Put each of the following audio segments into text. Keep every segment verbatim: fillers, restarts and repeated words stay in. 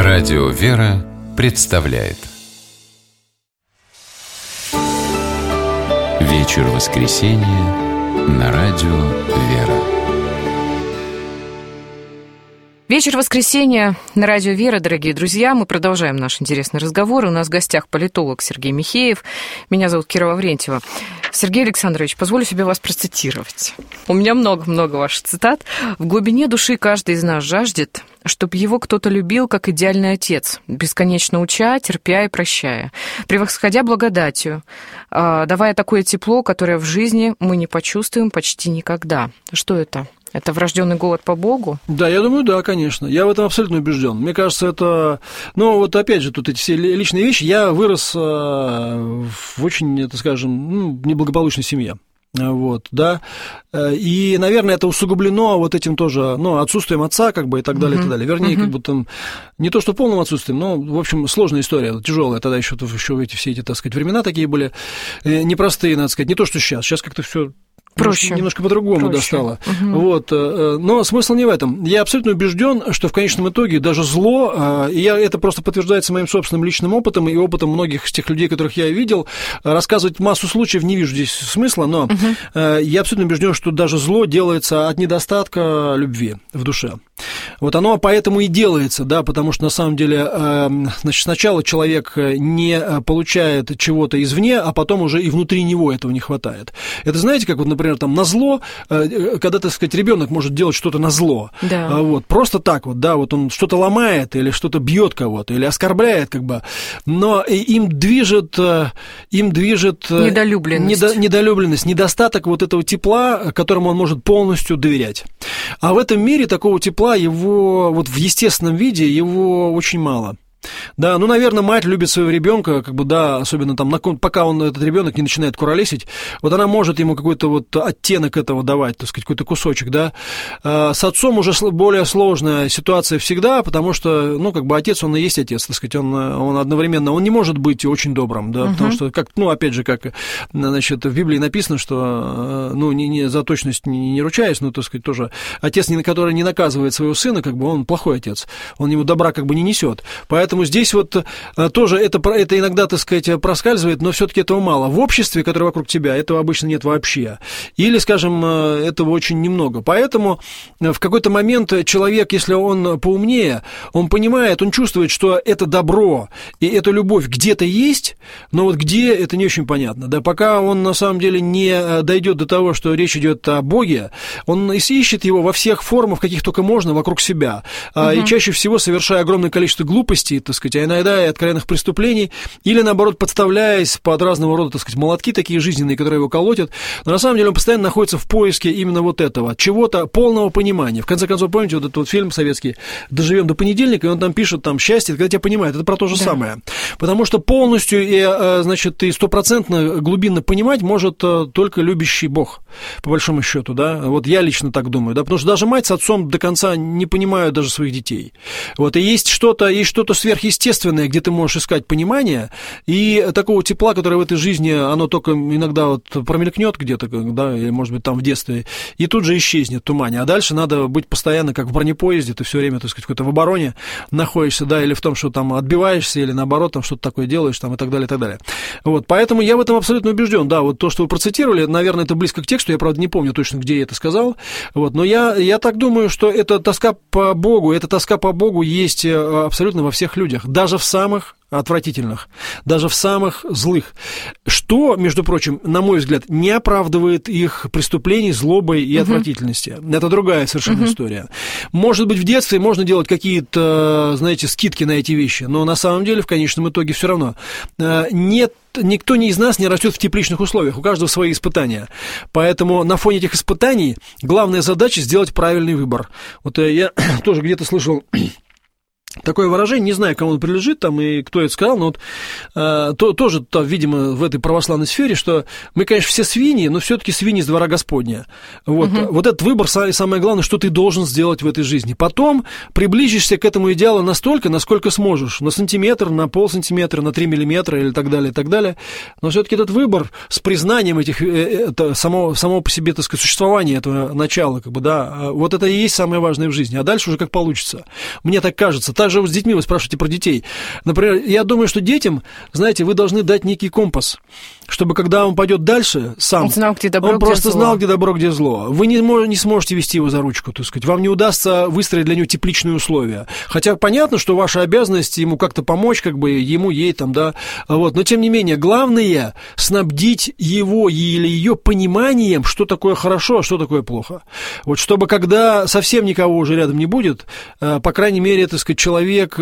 Радио «Вера» представляет Вечер воскресенья на Радио «Вера». Вечер воскресенья на Радио «Вера», дорогие друзья. Мы продолжаем наш интересный разговор. У нас в гостях политолог Сергей Михеев. Меня зовут Кира Лаврентьева. Сергей Александрович, позволю себе вас процитировать. У меня много-много ваших цитат. «В глубине души каждый из нас жаждет, чтобы его кто-то любил, как идеальный отец, бесконечно уча, терпя и прощая, превосходя благодатью, давая такое тепло, которое в жизни мы не почувствуем почти никогда». Что это? Это врожденный голод по Богу? Да, я думаю, да, конечно. Я в этом абсолютно убежден. Мне кажется, это... Ну, вот опять же, тут эти все личные вещи. Я вырос в очень, так скажем, ну, неблагополучной семье. Вот, да, и, наверное, это усугублено вот этим тоже, ну, отсутствием отца, как бы, и так далее, uh-huh. и так далее. Вернее, uh-huh. как бы там, не то что полным отсутствием, но, в общем, сложная история, тяжелая. Тогда еще, еще эти, все эти, так сказать, времена такие были непростые, надо сказать, не то, что сейчас. Сейчас как-то все проще. Немножко по-другому Проще. достало. Угу. Вот. Но смысл не в этом. Я абсолютно убежден, что в конечном итоге даже зло, и я, это просто подтверждается моим собственным личным опытом и опытом многих из тех людей, которых я видел, рассказывать массу случаев не вижу здесь смысла, но угу. я абсолютно убежден, что даже зло делается от недостатка любви в душе. Вот оно поэтому и делается, да, потому что на самом деле, значит, сначала человек не получает чего-то извне, а потом уже и внутри него этого не хватает. Это знаете, как вот, например, там назло, когда, так сказать, ребенок может делать что-то назло, да. вот, просто так вот, да, вот он что-то ломает или что-то бьет кого-то или оскорбляет, как бы, но им движет, им движет недолюбленность, недо, недолюбленность, недостаток вот этого тепла, которому он может полностью доверять. А в этом мире такого тепла его вот в естественном виде его очень мало. Да, ну, наверное, мать любит своего ребенка, как бы, да, особенно там, пока он, этот ребенок не начинает куролесить, вот она может ему какой-то вот оттенок этого давать, так сказать, какой-то кусочек, да. С отцом уже более сложная ситуация всегда, потому что, ну, как бы отец, он и есть отец, так сказать, он, он одновременно, он не может быть очень добрым, да, uh-huh. потому что, как, ну, опять же, как, значит, в Библии написано, что, ну, не, не, за точность не, не ручаюсь, но, так сказать, тоже отец, который не наказывает своего сына, как бы, он плохой отец, он ему добра как бы не несет, поэтому Поэтому здесь вот тоже это, это иногда, так сказать, проскальзывает, но все-таки этого мало. В обществе, которое вокруг тебя, этого обычно нет вообще. Или, скажем, этого очень немного. Поэтому в какой-то момент человек, если он поумнее, он понимает, он чувствует, что это добро и эта любовь где-то есть, но вот где, это не очень понятно. Да, пока он на самом деле не дойдет до того, что речь идет о Боге, он ищет его во всех формах, каких только можно, вокруг себя. Угу. И чаще всего совершая огромное количество глупостей, так сказать, а иногда и откровенных преступлений, или, наоборот, подставляясь под разного рода, так сказать, молотки такие жизненные, которые его колотят, но на самом деле он постоянно находится в поиске именно вот этого, чего-то, полного понимания. В конце концов, помните вот этот вот фильм советский «Доживем до понедельника», и он там пишет, там, счастье, когда тебя понимают, это про то же да. самое. Потому что полностью и, значит, и стопроцентно глубинно понимать может только любящий Бог, по большому счету, да, вот я лично так думаю, да, потому что даже мать с отцом до конца не понимают даже своих детей. Вот, и есть что-то, есть что-то сверхъестественное, где ты можешь искать понимание, и такого тепла, которое в этой жизни, оно только иногда вот промелькнет где-то, да, или, может быть, там в детстве, и тут же исчезнет в тумане, а дальше надо быть постоянно, как в бронепоезде, ты все время, так сказать, в какой-то в обороне находишься, да, или в том, что там отбиваешься, или наоборот, там что-то такое делаешь, там, и так далее, и так далее. Вот, поэтому я в этом абсолютно убежден, да, вот то, что вы процитировали, наверное, это близко к тексту, я, правда, не помню точно, где я это сказал, вот, но я, я так думаю, что эта тоска по Богу, эта тоска по Богу есть абсолютно во всех людях, даже в самых отвратительных, даже в самых злых, что, между прочим, на мой взгляд, не оправдывает их преступлений, злобой и uh-huh. отвратительности. Это другая совершенно uh-huh. история. Может быть, в детстве можно делать какие-то, знаете, скидки на эти вещи, но на самом деле в конечном итоге все равно нет. Никто из нас не растет в тепличных условиях, у каждого свои испытания. Поэтому на фоне этих испытаний главная задача сделать правильный выбор. Вот я тоже где-то слышал такое выражение, не знаю, кому он принадлежит, там, и кто это сказал, но вот э, то, тоже, то, видимо, в этой православной сфере, что мы, конечно, все свиньи, но все-таки свиньи с двора Господня. Вот, угу. вот этот выбор, самое главное, что ты должен сделать в этой жизни. Потом приблизишься к этому идеалу настолько, насколько сможешь, на сантиметр, на полсантиметра, на три миллиметра или так далее, и так далее. Но все-таки этот выбор с признанием этих, это, само, само по себе, так сказать, существования этого начала, как бы, да, вот это и есть самое важное в жизни. А дальше уже как получится. Мне так кажется. также с детьми вы спрашиваете про детей. Например, я думаю, что детям, знаете, вы должны дать некий компас, чтобы когда он пойдет дальше сам, он, знал, где добро, он где просто зло. знал, где добро, где зло. Вы не, не сможете вести его за ручку, так сказать. Вам не удастся выстроить для него тепличные условия. Хотя понятно, что ваша обязанность ему как-то помочь, как бы ему, ей там, да. Вот. Но тем не менее, главное снабдить его или ее пониманием, что такое хорошо, а что такое плохо. Вот чтобы когда совсем никого уже рядом не будет, по крайней мере, так сказать, человек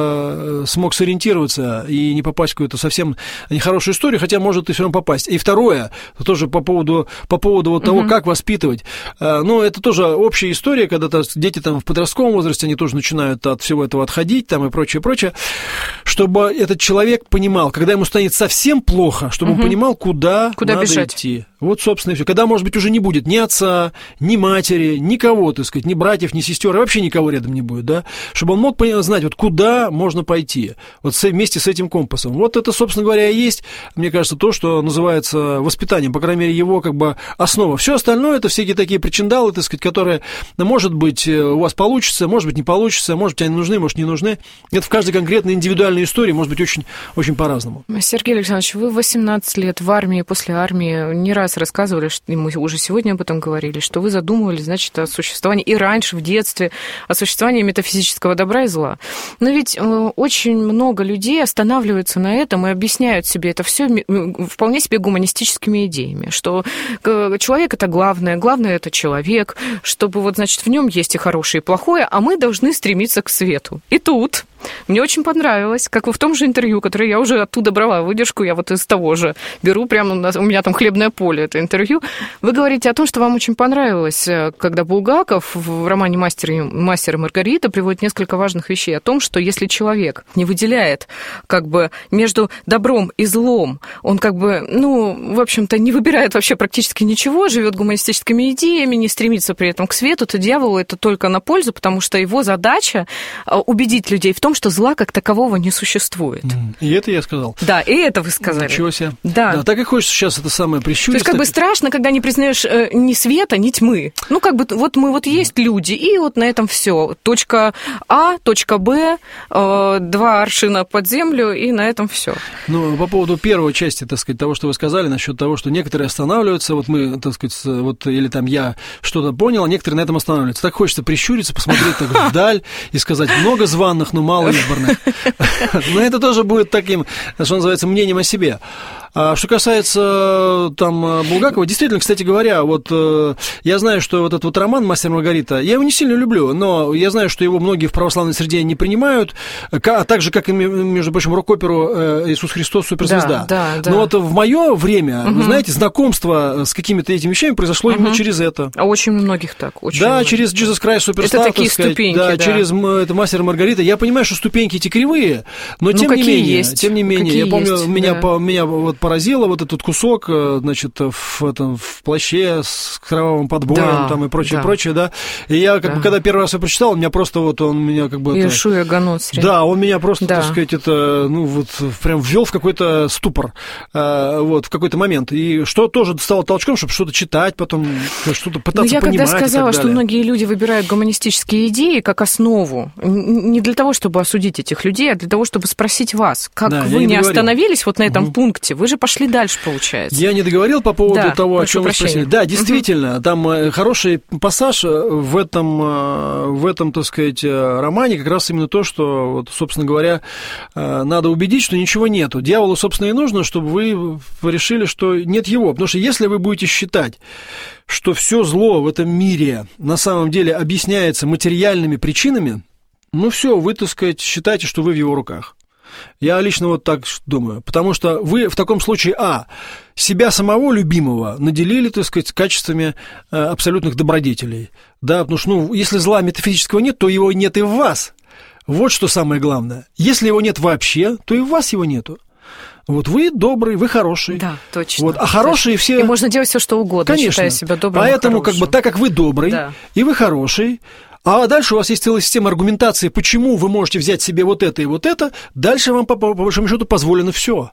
смог сориентироваться и не попасть в какую-то совсем нехорошую историю, хотя может и все равно попасть. И второе, тоже по поводу, по поводу вот того, uh-huh. как воспитывать. Ну, это тоже общая история, когда дети там в подростковом возрасте, они тоже начинают от всего этого отходить там и прочее, прочее. Чтобы этот человек понимал, когда ему станет совсем плохо, чтобы uh-huh. он понимал, куда, куда надо бежать. Идти. Вот, собственно, и все. Когда, может быть, уже не будет ни отца, ни матери, никого, так сказать, ни братьев, ни сестер, и вообще никого рядом не будет, да, чтобы он мог знать, вот куда можно пойти, вот вместе с этим компасом. Вот это, собственно говоря, и есть, мне кажется, то, что называется воспитанием, по крайней мере, его как бы основа. Все остальное — это всякие такие причиндалы, так сказать, которые, может быть, у вас получится, может быть, не получится, может быть, они нужны, может, не нужны. Это в каждой конкретной индивидуальной истории может быть очень, очень по-разному. Сергей Александрович, вы восемнадцать лет в армии, после армии не раз рассказывали, что мы уже сегодня об этом говорили, что вы задумывали, значит, о существовании и раньше, в детстве, о существовании метафизического добра и зла. Но ведь очень много людей останавливаются на этом и объясняют себе это все вполне себе гуманистическими идеями, что человек — это главное, главное — это человек, чтобы вот, значит, в нем есть и хорошее, и плохое, а мы должны стремиться к свету. И тут мне очень понравилось, как вы в том же интервью, которое я уже оттуда брала выдержку, я вот из того же беру, прямо у меня там хлебное поле, это интервью, вы говорите о том, что вам очень понравилось, когда Булгаков в романе «Мастер, «Мастер и Маргарита» приводит несколько важных вещей о том, что если человек не выделяет как бы между добром и злом, он как бы, ну, в общем-то, не выбирает вообще практически ничего, живет гуманистическими идеями, не стремится при этом к свету, то дьяволу это только на пользу, потому что его задача убедить людей в том, что зла как такового не существует. И это я сказал. Да, и это вы сказали. Ничего себе. Да. Да, так и хочется сейчас это самое прищуриться. То есть как бы страшно, когда не признаешь э, ни света, ни тьмы. Ну, как бы вот мы вот есть люди, и вот на этом все. Точка А, точка Б, э, два аршина под землю, и на этом все. Ну, по поводу первой части, так сказать, того, что вы сказали, насчет того, что некоторые останавливаются, вот мы, так сказать, вот, или там я что-то понял, а некоторые на этом останавливаются. Так хочется прищуриться, посмотреть так вдаль и сказать, много званых, но мало избранных. Но это тоже будет таким, что называется, мнением о себе. А что касается там Булгакова, действительно, кстати говоря, вот я знаю, что вот этот вот роман «Мастер и Маргарита», я его не сильно люблю, но я знаю, что его многие в православной среде не принимают, а так же, как и, между прочим, рок-оперу «Иисус Христос. Суперзвезда». Да, да, да. Но вот в мое время, угу. вы знаете, знакомство с какими-то этими вещами произошло угу. именно через это. А очень многих так. Очень да, многих. через Jesus Christ Superstar. Это такие сказать, ступеньки, да, да. через это «Мастер и Маргарита». Я понимаю, что ступеньки эти кривые, но ну, тем не менее, есть? тем не менее, какие я помню, есть? меня, да. по, меня вот поразило вот этот кусок, значит, в, этом, в плаще с кровавым подбоем да, там и прочее, да. прочее, да. И я, как да. бы, когда первый раз его прочитал, у меня просто вот он меня как бы... Иешуа Ганоцри. Да, он меня просто, да. так сказать, это, ну, вот, прям ввел в какой-то ступор, вот, в какой-то момент. И что тоже стало толчком, чтобы что-то читать, потом что-то пытаться я понимать. Я когда сказала, что многие люди выбирают гуманистические идеи как основу, не для того, чтобы осудить этих людей, а для того, чтобы спросить вас, как да, вы не, не остановились вот на этом угу. пункте, вы же пошли дальше, получается. Я не договорил по поводу да, того, о чем вы спросили. Да, действительно, угу. там хороший пассаж в этом, в этом, так сказать, романе, как раз именно то, что, вот, собственно говоря, надо убедить, что ничего нету. Дьяволу, собственно, и нужно, чтобы вы решили, что нет его. Потому что если вы будете считать, что все зло в этом мире на самом деле объясняется материальными причинами, ну все, вы, так сказать, считаете, что вы в его руках. Я лично вот так думаю. Потому что вы в таком случае, а, себя самого любимого наделили, так сказать, качествами э, абсолютных добродетелей. Да, потому что, ну, если зла метафизического нет, то его нет и в вас. Вот что самое главное. Если его нет вообще, то и в вас его нету. Вот вы добрый, вы хороший. Да, точно. Вот, а хорошие все... И можно делать все, что угодно, конечно, считая себя добрым. Поэтому, как бы, так как вы добрый, да. и вы хороший, а дальше у вас есть целая система аргументации, почему вы можете взять себе вот это и вот это, дальше вам, по, по большому счету, позволено все.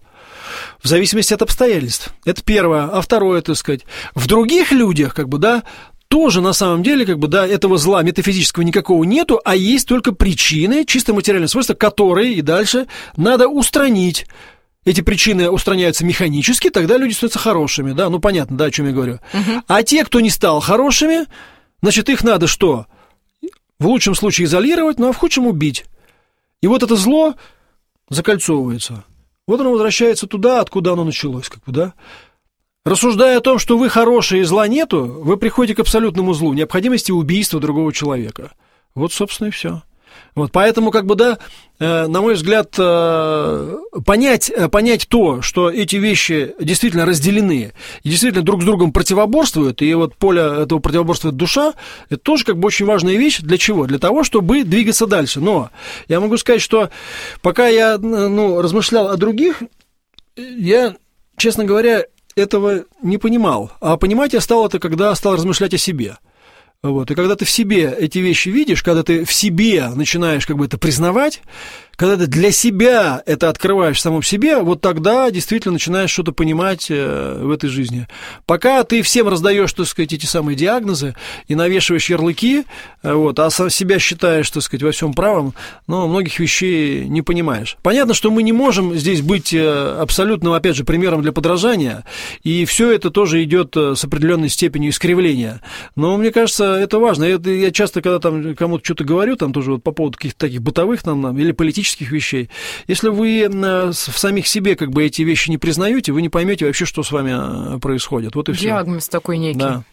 В зависимости от обстоятельств. Это первое. А второе, так сказать, в других людях, как бы, да, тоже на самом деле, как бы, да, этого зла метафизического никакого нету, а есть только причины, чисто материальные свойства, которые и дальше надо устранить. Эти причины устраняются механически, тогда люди становятся хорошими, да, ну понятно, да, о чем я говорю. Uh-huh. А те, кто не стал хорошими, значит, их надо что? В лучшем случае изолировать, ну а в худшем убить. И вот это зло закольцовывается. Вот оно возвращается туда, откуда оно началось, как бы, да. Рассуждая о том, что вы хорошие и зла нету, вы приходите к абсолютному злу, необходимости убийства другого человека. Вот, собственно, и все. Вот, поэтому, как бы, да, э, на мой взгляд, э, понять, э, понять то, что эти вещи действительно разделены и действительно друг с другом противоборствуют, и вот поле этого противоборствует душа, это тоже как бы очень важная вещь. Для чего? Для того, чтобы двигаться дальше. Но я могу сказать, что пока я, ну, размышлял о других, я, честно говоря, этого не понимал. А понимать я стал это, когда стал размышлять о себе. Вот. И когда ты в себе эти вещи видишь, когда ты в себе начинаешь как бы это признавать, когда ты для себя это открываешь в самом себе, вот тогда действительно начинаешь что-то понимать в этой жизни. Пока ты всем раздаешь, так сказать, эти самые диагнозы и навешиваешь ярлыки, вот, а сам себя считаешь, так сказать, во всем правым, но многих вещей не понимаешь. Понятно, что мы не можем здесь быть абсолютным, опять же, примером для подражания, и все это тоже идет с определенной степенью искривления. Но мне кажется, это важно. Это я часто, когда там кому-то что-то говорю, там тоже вот по поводу каких-то таких бытовых там, или политических вещей, если вы в самих себе как бы эти вещи не признаете, вы не поймете вообще, что с вами происходит. Вот и все. Диагноз такой некий. Да.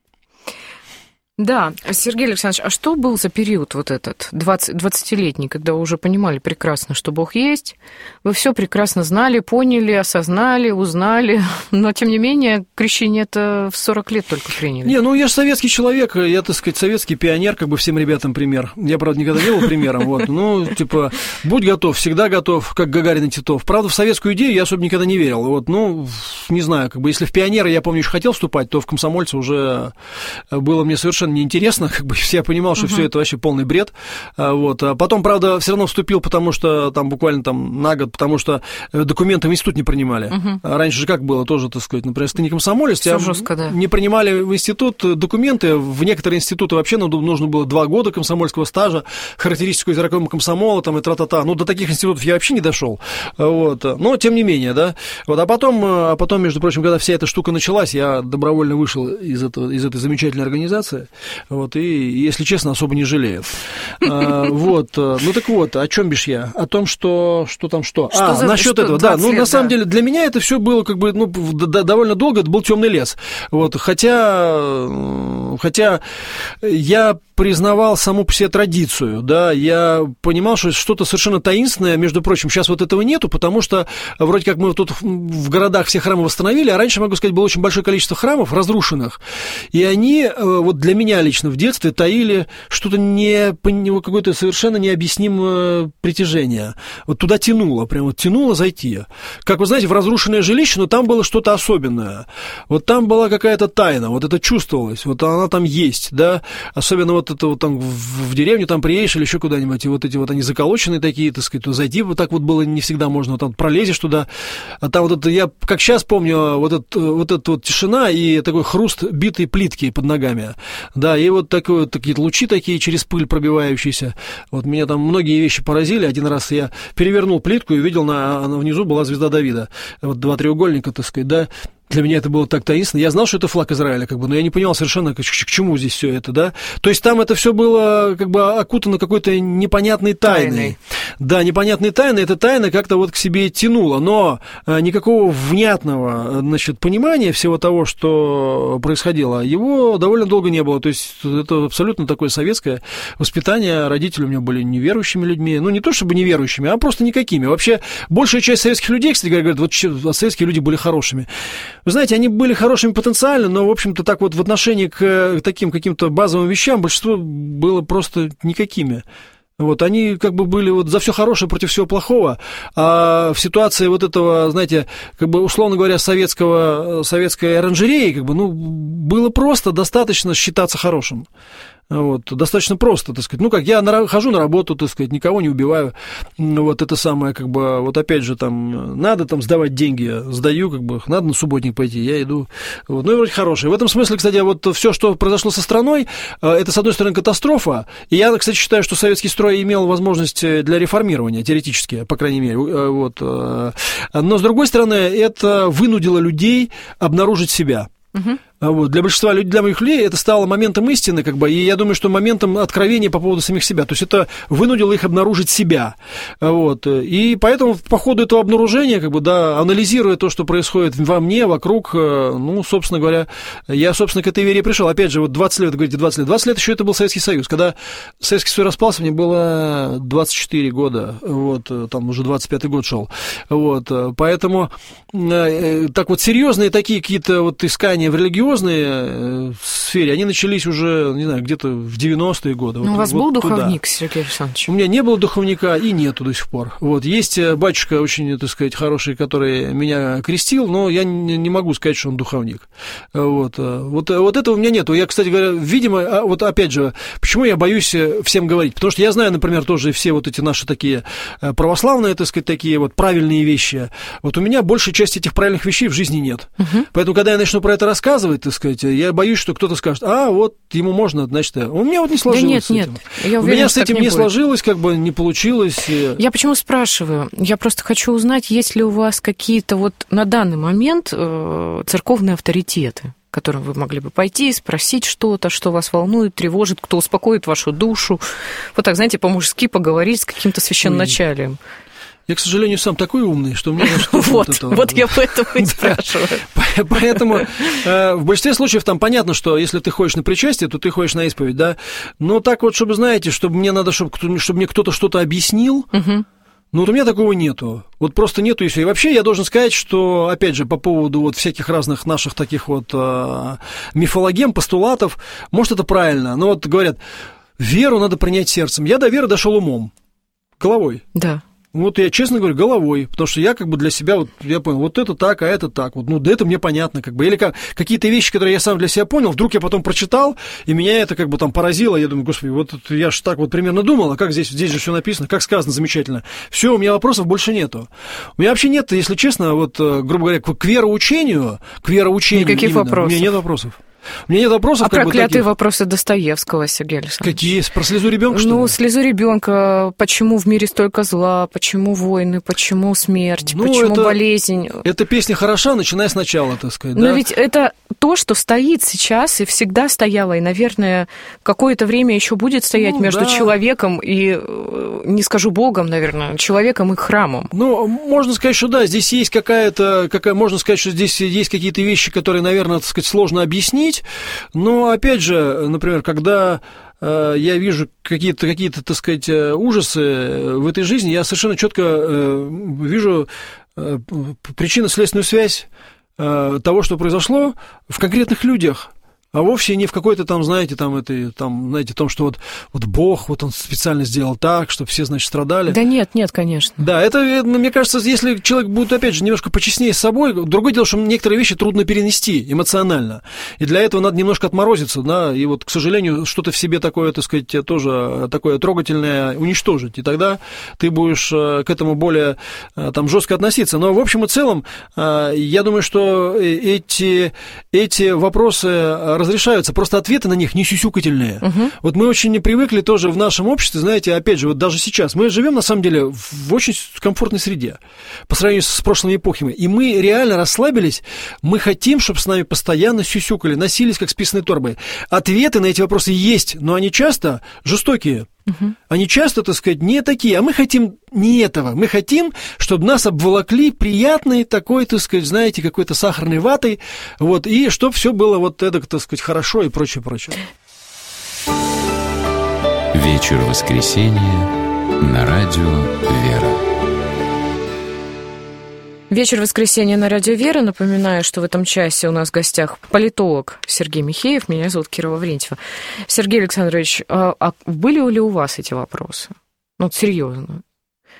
Да, Сергей Александрович, а что был за период вот этот, двадцатилетний, когда вы уже понимали прекрасно, что Бог есть, вы все прекрасно знали, поняли, осознали, узнали, но, тем не менее, крещение-то в сорок лет только приняли? Не, ну я же советский человек, я, так сказать, советский пионер, как бы всем ребятам пример. Я, правда, никогда не был примером, вот, ну, типа, будь готов, всегда готов, как Гагарин и Титов. Правда, в советскую идею я особо никогда не верил, вот, ну, не знаю, как бы, если в пионеры, я помню, еще хотел вступать, то в комсомольцы уже было мне совершенно неинтересно, как бы я понимал, что uh-huh. все это вообще полный бред. Вот. А потом, правда, все равно вступил, потому что там буквально там на год, потому что документы в институт не принимали. Uh-huh. А раньше же как было тоже, так сказать, например, если ты не комсомолец, тебя жестко, да. не принимали в институт документы, в некоторые институты вообще нужно было два года комсомольского стажа, характеристику изракома комсомола, там и тра-та-та. Ну, до таких институтов я вообще не дошел. Вот. Но, тем не менее, да. Вот. А потом, а потом, между прочим, когда вся эта штука началась, я добровольно вышел из, этого, из этой замечательной организации. Вот, и, если честно, особо не жалею. А, вот, ну так вот, о чем бишь я? О том, что, что там что? что а, за, насчет что, этого, да, ну лет, на самом да. деле для меня это все было как бы, ну, довольно долго, это был темный лес. Вот, хотя, хотя я признавал саму по себе традицию, да, я понимал, что что-то совершенно таинственное, между прочим, сейчас вот этого нету, потому что вроде как мы тут в городах все храмы восстановили, а раньше, могу сказать, было очень большое количество храмов разрушенных, и они вот для меня лично в детстве таили что-то не, какое-то совершенно необъяснимое притяжение. Вот туда тянуло, прям вот тянуло зайти. Как вы знаете, в разрушенное жилище, но там было что-то особенное. Вот там была какая-то тайна, вот это чувствовалось, вот она там есть, да, особенно вот это вот там в, в деревню там приедешь или еще куда-нибудь, и вот эти вот они заколоченные такие, так сказать, то зайти вот так вот было не всегда можно, вот там пролезешь туда, а там вот это, я как сейчас помню, вот, это, вот эта вот тишина и такой хруст битой плитки под ногами, да, и вот такой, такие лучи такие через пыль пробивающиеся, вот меня там многие вещи поразили, один раз я перевернул плитку и увидел, на, внизу была звезда Давида, вот два треугольника, так сказать, да. Для меня это было так таинственно. Я знал, что это флаг Израиля, как бы, но я не понимал совершенно, к, к, к чему здесь все это, да. То есть там это все было как бы окутано какой-то непонятной тайной. тайной. Да, непонятной тайной. Эта тайна как-то вот к себе тянула, но никакого внятного, значит, понимания всего того, что происходило, его довольно долго не было. То есть это абсолютно такое советское воспитание. Родители у меня были неверующими людьми. Ну, не то чтобы неверующими, а просто никакими. Вообще, большая часть советских людей, кстати говоря, говорят, вот советские люди были хорошими. Вы знаете, они были хорошими потенциально, но, в общем-то, так вот в отношении к таким каким-то базовым вещам большинство было просто никакими. Вот, они как бы были вот за все хорошее против всего плохого, а в ситуации вот этого, знаете, как бы, условно говоря, советского, советской оранжереи, как бы, ну, было просто достаточно считаться хорошим. Вот, достаточно просто, так сказать. Ну, как я на, хожу на работу, так сказать, никого не убиваю. Вот это самое, как бы, вот опять же, там, надо там сдавать деньги, сдаю, как бы, надо на субботник пойти, я иду. Вот. Ну, и вроде хороший. В этом смысле, кстати, вот все, что произошло со страной, это, с одной стороны, катастрофа. И я, кстати, считаю, что советский строй имел возможность для реформирования, теоретически, по крайней мере. Вот. Но, с другой стороны, это вынудило людей обнаружить себя. Угу. Вот. Для большинства людей, для моих людей это стало моментом истины, как бы, и я думаю, что моментом откровения по поводу самих себя. То есть это вынудило их обнаружить себя. Вот. И поэтому по ходу этого обнаружения, как бы, да, анализируя то, что происходит во мне, вокруг, ну, собственно говоря, я, собственно, к этой вере пришел. Опять же, вот двадцать лет, говорите, двадцать лет. двадцать лет еще это был Советский Союз. Когда Советский Союз распался, мне было двадцать четыре года. Вот, там уже двадцать пятый год шел. Вот. Поэтому так вот серьезные такие какие-то вот искания в религиозной сфере, они начались уже, не знаю, где-то в девяностые годы. Но вот, у вас вот был туда. Духовник, Сергей Александрович? У меня не было духовника и нету до сих пор. Вот. Есть батюшка очень, так сказать, хороший, который меня крестил, но я не могу сказать, что он духовник. Вот. Вот, вот этого у меня нету. Я, кстати говоря, видимо, вот опять же, почему я боюсь всем говорить? Потому что я знаю, например, тоже все вот эти наши такие православные, так сказать, такие вот правильные вещи. Вот у меня большая часть этих правильных вещей в жизни нет. Угу. Поэтому, когда я начну про это рассказывать, так сказать, я боюсь, что кто-то скажет, а, вот ему можно, значит, у меня вот не сложилось. Да нет, с этим. Нет, я уверена, у меня с этим не, не сложилось, как бы не получилось. Я почему спрашиваю? Я просто хочу узнать, есть ли у вас какие-то вот на данный момент э, церковные авторитеты, к которым вы могли бы пойти, спросить что-то, что вас волнует, тревожит, кто успокоит вашу душу. Вот так, знаете, по-мужски поговорить с каким-то священноначалием. Я, к сожалению, сам такой умный, что у меня... Вот, вот я поэтому и спрашиваю. Поэтому в большинстве случаев там понятно, что если ты ходишь на причастие, то ты ходишь на исповедь, да. Но так вот, чтобы, знаете, чтобы мне надо, чтобы мне кто-то что-то объяснил, ну вот у меня такого нету. Вот просто нету и все. И вообще я должен сказать, что, опять же, по поводу вот всяких разных наших таких вот мифологем, постулатов, может, это правильно, но вот говорят, веру надо принять сердцем. Я до веры дошел умом, головой. Да. Вот я, честно говорю, головой, потому что я как бы для себя, вот, я понял, вот это так, а это так, вот, ну, да это мне понятно, как бы, или как, какие-то вещи, которые я сам для себя понял, вдруг я потом прочитал, и меня это как бы там поразило, я думаю, господи, вот я же так вот примерно думал, а как здесь, здесь же все написано, как сказано, замечательно, все, у меня вопросов больше нету. У меня вообще нет, если честно, вот, грубо говоря, к вероучению, к вероучению никаких именно, вопросов. У меня нет вопросов. У меня нет вопросов. А как проклятые бы, таких... вопросы Достоевского, Сергей Александрович? Какие? Про слезу ребенка, что Ну, ли? слезу ребенка, почему в мире столько зла, почему войны, почему смерть, ну, почему это, болезнь. Эта песня хороша, начиная сначала, так сказать. Но да? ведь это то, что стоит сейчас и всегда стояло, и, наверное, какое-то время еще будет стоять ну, между да. человеком и, не скажу Богом, наверное, человеком и храмом. Ну, можно сказать, что да, здесь есть какая-то, какая, можно сказать, что здесь есть какие-то вещи, которые, наверное, так сказать, сложно объяснить. Но, опять же, например, когда э, я вижу какие-то, какие-то, так сказать, ужасы в этой жизни, я совершенно четко э, вижу э, причинно-следственную связь э, того, что произошло в конкретных людях. А вовсе не в какой-то там, знаете, там, это, там, знаете, том, что вот, вот Бог, вот он специально сделал так, чтобы все, значит, страдали. Да нет, нет, конечно. Да, это, мне кажется, если человек будет, опять же, немножко почестнее с собой, другое дело, что некоторые вещи трудно перенести эмоционально. И для этого надо немножко отморозиться, да, и вот, к сожалению, что-то в себе такое, так сказать, тоже такое трогательное уничтожить. И тогда ты будешь к этому более там жестко относиться. Но, в общем и целом, я думаю, что эти, эти вопросы разрешаются, просто ответы на них не сюсюкательные. Угу. Вот мы очень не привыкли тоже в нашем обществе, знаете, опять же, вот даже сейчас, мы живем, на самом деле, в очень комфортной среде по сравнению с прошлыми эпохами, и мы реально расслабились, мы хотим, чтобы с нами постоянно сюсюкали, носились как с писаной торбой. Ответы на эти вопросы есть, но они часто жестокие. Угу. Они часто, так сказать, не такие, а мы хотим не этого. Мы хотим, чтобы нас обволокли приятной такой, так сказать, знаете, какой-то сахарной ватой, вот, и чтобы все было вот эдак, так сказать, хорошо и прочее, прочее. Вечер воскресенья на радио «Вера». Вечер воскресенья на радио «Вера». Напоминаю, что в этом часе у нас в гостях политолог Сергей Михеев. Меня зовут Кира Лаврентьева. Сергей Александрович, а были ли у вас эти вопросы? Ну, вот серьезно.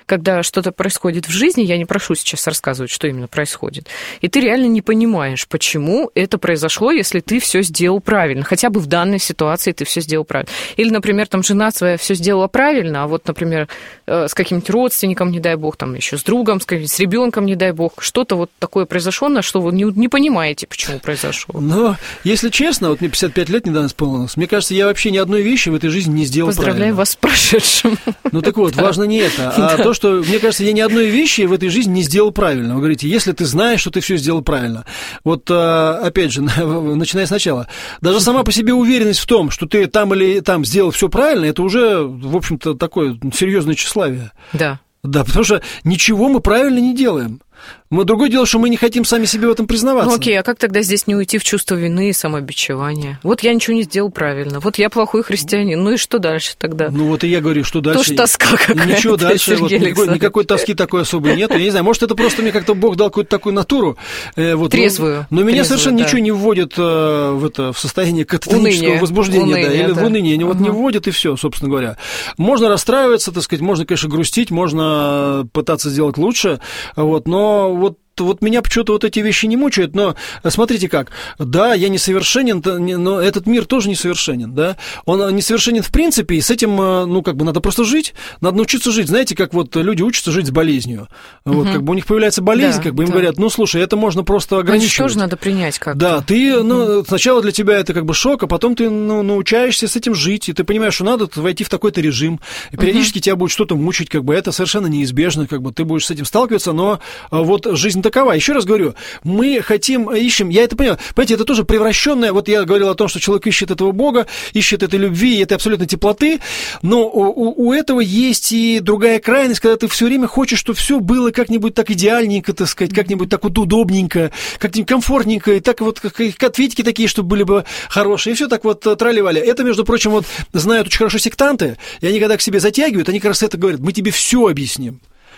когда что-то происходит в жизни, я не прошу сейчас рассказывать, что именно происходит, и ты реально не понимаешь, почему это произошло, если ты все сделал правильно, хотя бы в данной ситуации ты все сделал правильно. Или, например, там жена своя все сделала правильно, а вот, например, с каким-нибудь родственником, не дай бог, там еще с другом, с, с ребенком, не дай бог, что-то вот такое произошло, на что вы не, не понимаете, почему произошло. Но, если честно, вот мне пятьдесят пять лет недавно исполнилось, мне кажется, я вообще ни одной вещи в этой жизни не сделал Поздравляю правильно. вас с прошедшим. Ну так вот, да. Важно не это, а да. то, что, мне кажется, я ни одной вещи в этой жизни не сделал правильно. Вы говорите, если ты знаешь, что ты все сделал правильно. Вот, опять же, начиная сначала, даже сама по себе уверенность в том, что ты там или там сделал все правильно, это уже, в общем-то, такое серьезное тщеславие. Да. Да, потому что ничего мы правильно не делаем. Мы другое дело, что мы не хотим сами себе в этом признаваться. Ну окей, а как тогда здесь не уйти в чувство вины и самобичевания? Вот я ничего не сделал правильно, вот я плохой христианин, ну и что дальше тогда? Ну вот и я говорю, что дальше? Тоже тоска какая-то. Ничего дальше, вот, никакой, никакой тоски такой особой нет. Я не знаю, может, это просто мне как-то Бог дал какую-то такую натуру. Э, вот, трезвую. Но, но меня трезвую, совершенно да. ничего не вводит э, в, это, в состояние кататонического уныние. возбуждения. Уныние, да, или да. в уныние. Uh-huh. Вот не вводит, и все, собственно говоря. Можно расстраиваться, так сказать, можно, конечно, грустить, можно пытаться сделать лучше, вот, но вот Вот меня почему-то вот эти вещи не мучают, но смотрите как, да, я несовершенен, но этот мир тоже несовершенен, да, он несовершенен в принципе, и с этим, ну, как бы надо просто жить, надо научиться жить, знаете, как вот люди учатся жить с болезнью, угу. вот, как бы у них появляется болезнь, да, как бы им да. говорят, ну, слушай, это можно просто ограничивать. Это тоже надо принять как-то. Да, ты, угу. ну, сначала для тебя это как бы шок, а потом ты, ну, научаешься с этим жить, и ты понимаешь, что надо войти в такой-то режим, и периодически угу. тебя будет что-то мучить, как бы это совершенно неизбежно, как бы ты будешь с этим сталкиваться, но вот жизнь такова. Еще раз говорю, мы хотим, ищем, я это понимаю, понимаете, это тоже превращенное, вот я говорил о том, что человек ищет этого Бога, ищет этой любви, этой абсолютной теплоты, но у, у этого есть и другая крайность, когда ты все время хочешь, чтобы все было как-нибудь так идеальненько, так сказать, как-нибудь так вот удобненько, как-нибудь комфортненько, и так вот, как, как ответики такие, чтобы были бы хорошие, и все так вот трали-вали. Это, между прочим, вот знают очень хорошо сектанты, и они когда к себе затягивают, они как раз это говорят, мы тебе все объясним.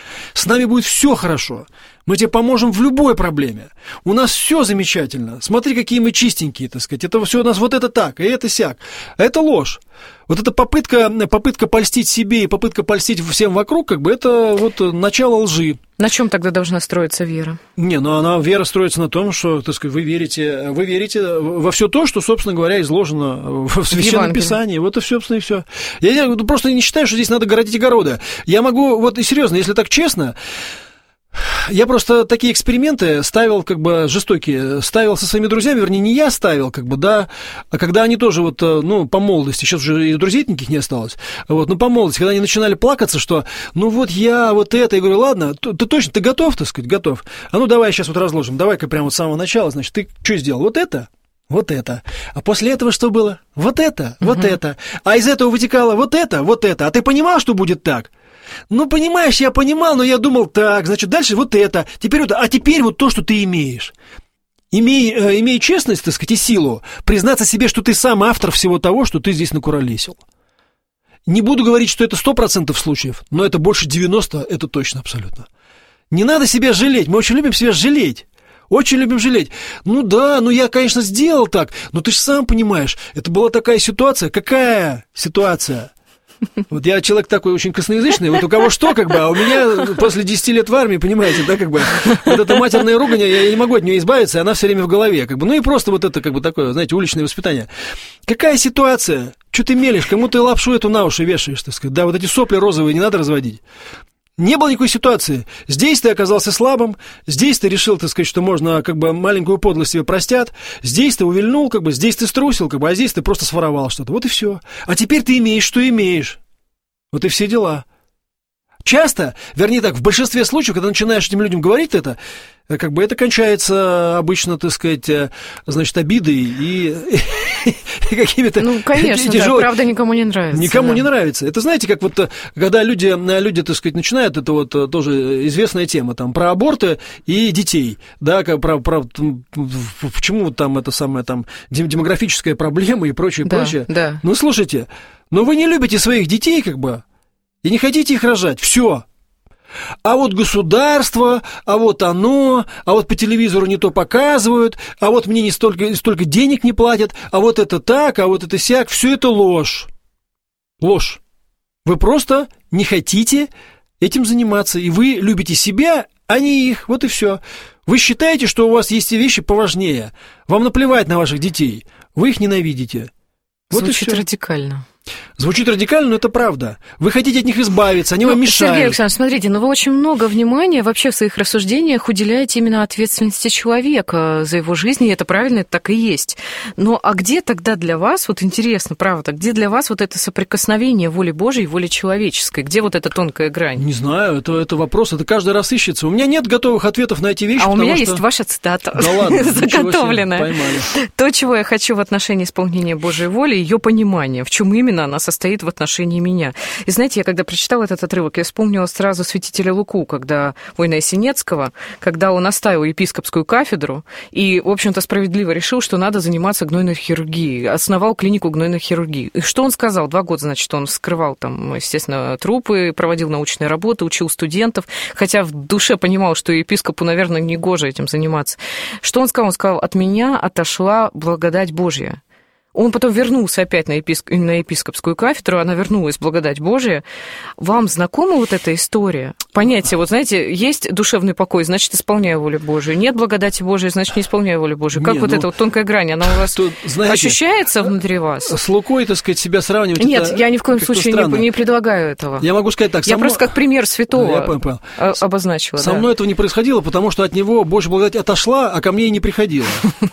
С нами будет все хорошо. Мы тебе поможем в любой проблеме. У нас все замечательно. Смотри, какие мы чистенькие, так сказать. Это все у нас вот это так, и это сяк. Это ложь. Вот эта попытка, попытка польстить себе и попытка польстить всем вокруг, как бы это вот начало лжи. На чем тогда должна строиться вера? Не, ну она, вера строится на том, что, так сказать, вы верите, вы верите во все то, что, собственно говоря, изложено в Священном Писании. Вот и все, собственно, и все. Я, я просто не считаю, что здесь надо городить огороды. Я могу, вот и серьезно, если так честно, я просто такие эксперименты ставил, как бы, жестокие, ставил со своими друзьями, вернее, не я ставил, как бы, да, а когда они тоже вот, ну, по молодости, сейчас уже и друзей никаких не осталось, вот, ну, по молодости, когда они начинали плакаться, что, ну, вот я, вот это, я говорю, ладно, ты, ты точно, ты готов, так сказать, готов, а ну, давай сейчас вот разложим, давай-ка прямо вот с самого начала, значит, ты что сделал, вот это? Вот это. А после этого что было? Вот это, вот uh-huh. это. А из этого вытекало вот это, вот это. А ты понимал, что будет так? Ну, понимаешь, я понимал, но я думал так, значит, дальше вот это, теперь вот, а теперь вот то, что ты имеешь. Имей, э, имей честность, так сказать, и силу, признаться себе, что ты сам автор всего того, что ты здесь накуролесил. Не буду говорить, что это сто процентов случаев, но это больше девяносто процентов, это точно абсолютно. Не надо себя жалеть, мы очень любим себя жалеть. Очень любим жалеть. Ну да, ну я, конечно, сделал так, но ты же сам понимаешь, это была такая ситуация. Какая ситуация? Вот я человек такой очень косноязычный, вот у кого что, как бы, а у меня после десяти лет в армии, понимаете, да, как бы, вот эта матерная ругань, я не могу от нее избавиться, и она все время в голове, как бы, ну и просто вот это, как бы, такое, знаете, уличное воспитание. Какая ситуация? Что ты мелешь? Кому ты лапшу эту на уши вешаешь, так сказать? Да, вот эти сопли розовые не надо разводить. Не было никакой ситуации. Здесь ты оказался слабым, здесь ты решил, так сказать, что можно, как бы, маленькую подлость тебе простят, здесь ты увильнул, как бы, здесь ты струсил, как бы, а здесь ты просто своровал что-то. Вот и все. А теперь ты имеешь, что имеешь. Вот и все дела. Часто, вернее так, в большинстве случаев, когда начинаешь этим людям говорить это, как бы это кончается обычно, так сказать, значит, обидой и, и какими-то... Ну, конечно, тяжелыми... да, правда никому не нравится. Никому да. не нравится. Это, знаете, как вот, когда люди, люди, так сказать, начинают, это вот тоже известная тема, там, про аборты и детей, да, про, про почему там это самое, там, демографическая проблема и прочее, да, прочее. Да. Ну, слушайте, но вы не любите своих детей, как бы, и не хотите их рожать, все. А вот государство, а вот оно, а вот по телевизору не то показывают, а вот мне не столько, столько денег не платят, а вот это так, а вот это сяк, все это ложь. Ложь. Вы просто не хотите этим заниматься, и вы любите себя, а не их, вот и все. Вы считаете, что у вас есть и вещи поважнее, вам наплевать на ваших детей, вы их ненавидите. Вот Звучит радикально. Звучит радикально, но это правда. Вы хотите от них избавиться, они ну, вам мешают. Сергей Александрович, смотрите, ну вы очень много внимания вообще в своих рассуждениях уделяете именно ответственности человека за его жизнь, и это правильно, это так и есть. Но а где тогда для вас, вот интересно, правда, где для вас вот это соприкосновение воли Божией и воли человеческой? Где вот эта тонкая грань? Не знаю, это, это вопрос, это каждый раз ищется. У меня нет готовых ответов на эти вещи. А у меня что... есть ваша цитата, да ладно, заготовленная. То, чего я хочу в отношении исполнения Божьей воли, ее понимание, в чем именно она состоит в отношении меня. И знаете, я когда прочитала этот отрывок, я вспомнила сразу святителя Луку, когда у Инесинецкого, когда он оставил епископскую кафедру и, в общем-то, справедливо решил, что надо заниматься гнойной хирургией, основал клинику гнойной хирургии. И что он сказал? Два года, значит, он вскрывал там, естественно, трупы, проводил научные работы, учил студентов, хотя в душе понимал, что епископу, наверное, негоже этим заниматься. Что он сказал? Он сказал: от меня отошла благодать Божья. Он потом вернулся опять на, еписк... на епископскую кафедру, она вернулась, благодать Божия. Вам знакома вот эта история? Понятие, вот знаете, есть душевный покой, значит, исполняю волю Божию. Нет благодати Божией, значит, не исполняю волю Божию. Как не, вот ну, эта вот тонкая грань, она у вас тут, знаете, ощущается внутри вас? С Лукой, так сказать, себя сравнивать... Нет, это я ни в коем случае не, не предлагаю этого. Я могу сказать так. Я просто мной... как пример святого я понял, понял. обозначила. Со да. мной этого не происходило, потому что от него Божья благодать отошла, а ко мне и не приходила.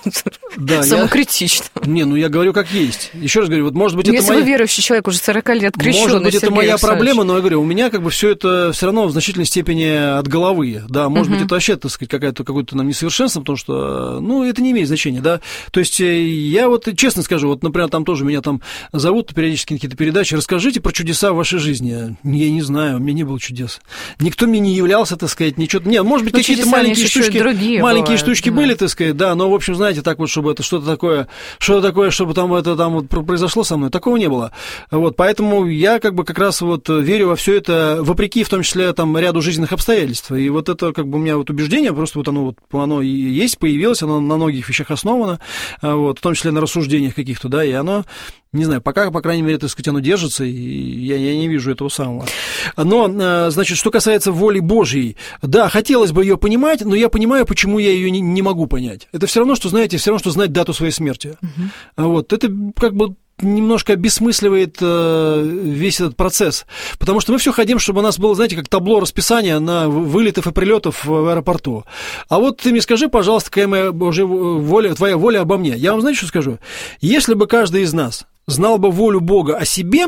Самокритично. Не, ну я говорю как есть. Еще раз говорю, вот может быть, ну, это если моя... вы верующий человек, уже сорок лет крещённый, может быть, это Сергей моя Александрович. проблема, но я говорю, у меня как бы все это все равно в значительной степени от головы, да, может uh-huh. быть, это вообще, так сказать, какая-то, какое-то нам несовершенство, потому что, ну, это не имеет значения, да, то есть я вот честно скажу, вот, например, там тоже меня там зовут периодически на какие-то передачи, расскажите про чудеса в вашей жизни, я не знаю, у меня не было чудес, никто мне не являлся, так сказать, ничего, нет, может быть, но какие-то маленькие штучки, маленькие бывают, штучки да. были, так сказать, да, но, в общем, знаете, так вот, чтобы это что-то такое, что-то такое, чтобы там это там вот произошло со мной, такого не было. Вот, поэтому я как бы как раз вот верю во все это, вопреки в том числе там ряду жизненных обстоятельств. И вот это как бы у меня вот убеждение, просто вот оно вот оно и есть, появилось, оно на многих вещах основано, вот, в том числе на рассуждениях каких-то, да, и оно, не знаю, пока, по крайней мере, так сказать, оно держится, и я, я не вижу этого самого. Но, значит, что касается воли Божьей, да, хотелось бы ее понимать, но я понимаю, почему я ее не, не могу понять. Это все равно, что, знаете, все равно, что знать дату своей смерти. Uh-huh. Вот, это как бы немножко обесмысливает э, весь этот процесс, потому что мы все хотим, чтобы у нас было, знаете, как табло расписания на вылетов и прилетов в аэропорту. А вот ты мне скажи, пожалуйста, какая моя Божья воля, твоя воля обо мне. Я вам, знаете, что скажу? Если бы каждый из нас знал бы волю Бога о себе,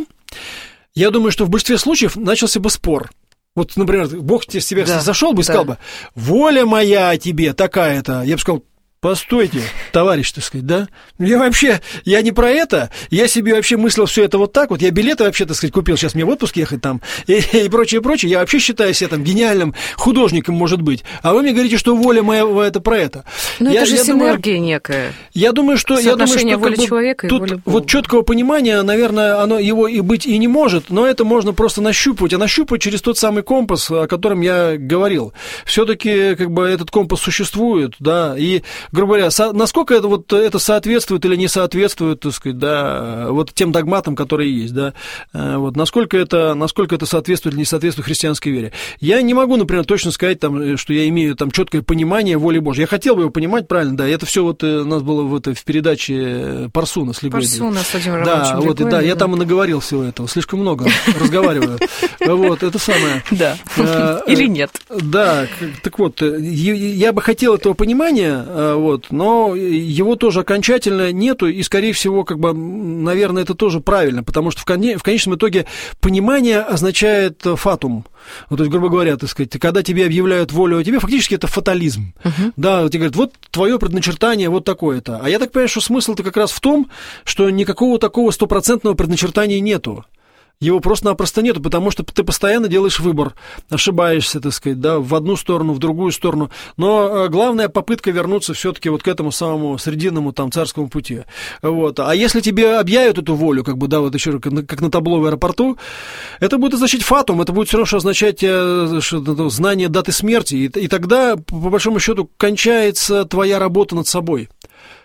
я думаю, что в большинстве случаев начался бы спор. Вот, например, Бог тебе с тебя да, зашел бы и да. сказал бы: воля моя о тебе такая-то. Я бы сказал: постойте, товарищ, так сказать, да? Я вообще, я не про это, я себе вообще мыслил все это вот так вот, я билеты вообще, так сказать, купил, сейчас мне в отпуск ехать там, и, и прочее, прочее, я вообще считаю себя там гениальным художником, может быть, а вы мне говорите, что воля моя это про это. Ну, я, это же я синергия думаю, некая. Я думаю, что, я думаю, что воли как бы, человека тут и воли Бога. Вот четкого понимания, наверное, оно его и быть и не может, но это можно просто нащупать, а нащупать через тот самый компас, о котором я говорил. Все-таки, как бы, этот компас существует, да, и, грубо говоря, со, насколько это, вот, это соответствует или не соответствует, так сказать, да, вот тем догматам, которые есть, да, вот, насколько это, насколько это соответствует или не соответствует христианской вере. Я не могу, например, точно сказать, там, что я имею там четкое понимание воли Божьей. Я хотел бы его понимать, правильно, да, это все вот у нас было в, это, в передаче Парсуна с Легойдой. Парсуна с Владимиром Да, вот, да, да, я там и наговорил всего этого, слишком много разговариваю. Вот, это самое. Да, или нет. Да, так вот, я бы хотел этого понимания, вот, но его тоже окончательно нету, и, скорее всего, как бы, наверное, это тоже правильно, потому что в, коне, в конечном итоге понимание означает фатум. Вот, то есть, грубо говоря, так сказать, когда тебе объявляют волю о тебе, фактически это фатализм. Uh-huh. Да, тебе говорят: вот твое предначертание вот такое-то. А я так понимаю, что смысл-то как раз в том, что никакого такого стопроцентного предначертания нету. Его просто-напросто нету, потому что ты постоянно делаешь выбор, ошибаешься, так сказать, да, в одну сторону, в другую сторону. Но главная попытка вернуться все-таки вот к этому самому срединному там царскому пути. Вот. А если тебе объявят эту волю, как бы, да, вот еще как на табло в аэропорту, это будет означать фатум, это будет все равно что означать что, знание даты смерти, и, и тогда, по большому счету, кончается твоя работа над собой.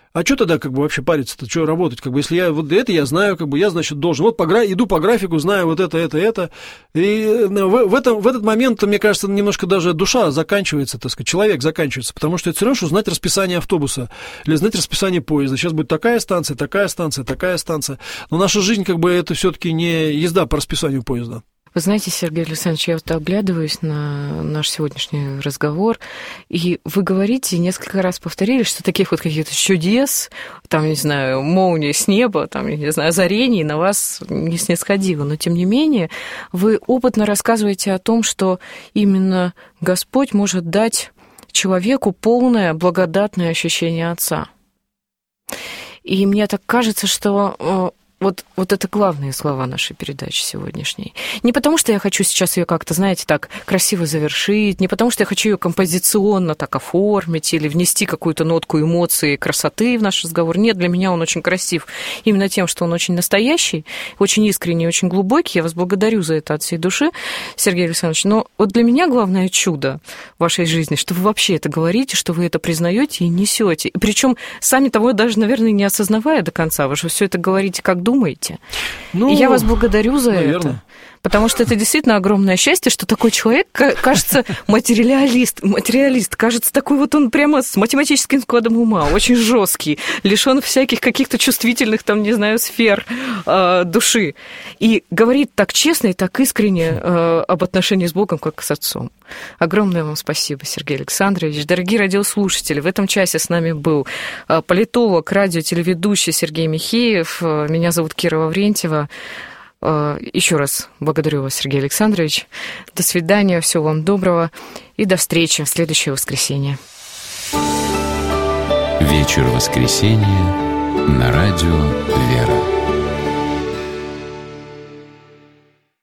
А что тогда как бы вообще париться-то, что работать? Как бы, если я вот это я знаю, как бы я, значит, должен. Вот по, иду по графику, знаю вот это, это, это. И в, в, этом, в этот момент, мне кажется, немножко даже душа заканчивается, так сказать, человек заканчивается, потому что это все равно, что знать расписание автобуса или знать расписание поезда. Сейчас будет такая станция, такая станция, такая станция. Но наша жизнь, как бы, это все-таки не езда по расписанию поезда. Вы знаете, Сергей Александрович, я вот оглядываюсь на наш сегодняшний разговор, и вы говорите, несколько раз повторили, что таких вот каких-то чудес, там, не знаю, молнии с неба, там, не знаю, озарений на вас не снисходило. Но, тем не менее, вы опытно рассказываете о том, что именно Господь может дать человеку полное благодатное ощущение Отца. И мне так кажется, что... Вот, вот это главные слова нашей передачи сегодняшней. Не потому, что я хочу сейчас ее как-то, знаете, так красиво завершить, не потому, что я хочу ее композиционно так оформить или внести какую-то нотку эмоций и красоты в наш разговор. Нет, для меня он очень красив именно тем, что он очень настоящий, очень искренний, очень глубокий. Я вас благодарю за это от всей души, Сергей Александрович. Но вот для меня главное чудо в вашей жизни, что вы вообще это говорите, что вы это признаете и несете. И причем сами того даже, наверное, не осознавая до конца, вы же все это говорите как думаете. Ну, и я вас благодарю за наверное. это. Потому что это действительно огромное счастье, что такой человек, кажется, материалист, материалист, кажется, такой вот он прямо с математическим складом ума, очень жесткий, лишен всяких каких-то чувствительных, там, не знаю, сфер э, души. И говорит так честно и так искренне э, об отношении с Богом, как с Отцом. Огромное вам спасибо, Сергей Александрович. Дорогие радиослушатели, в этом часе с нами был политолог, радиотелеведущий Сергей Михеев. Меня зовут Кира Лаврентьева. Еще раз благодарю вас, Сергей Александрович. До свидания, всего вам доброго и до встречи в следующее воскресенье. Вечер воскресенья на радио «Вера».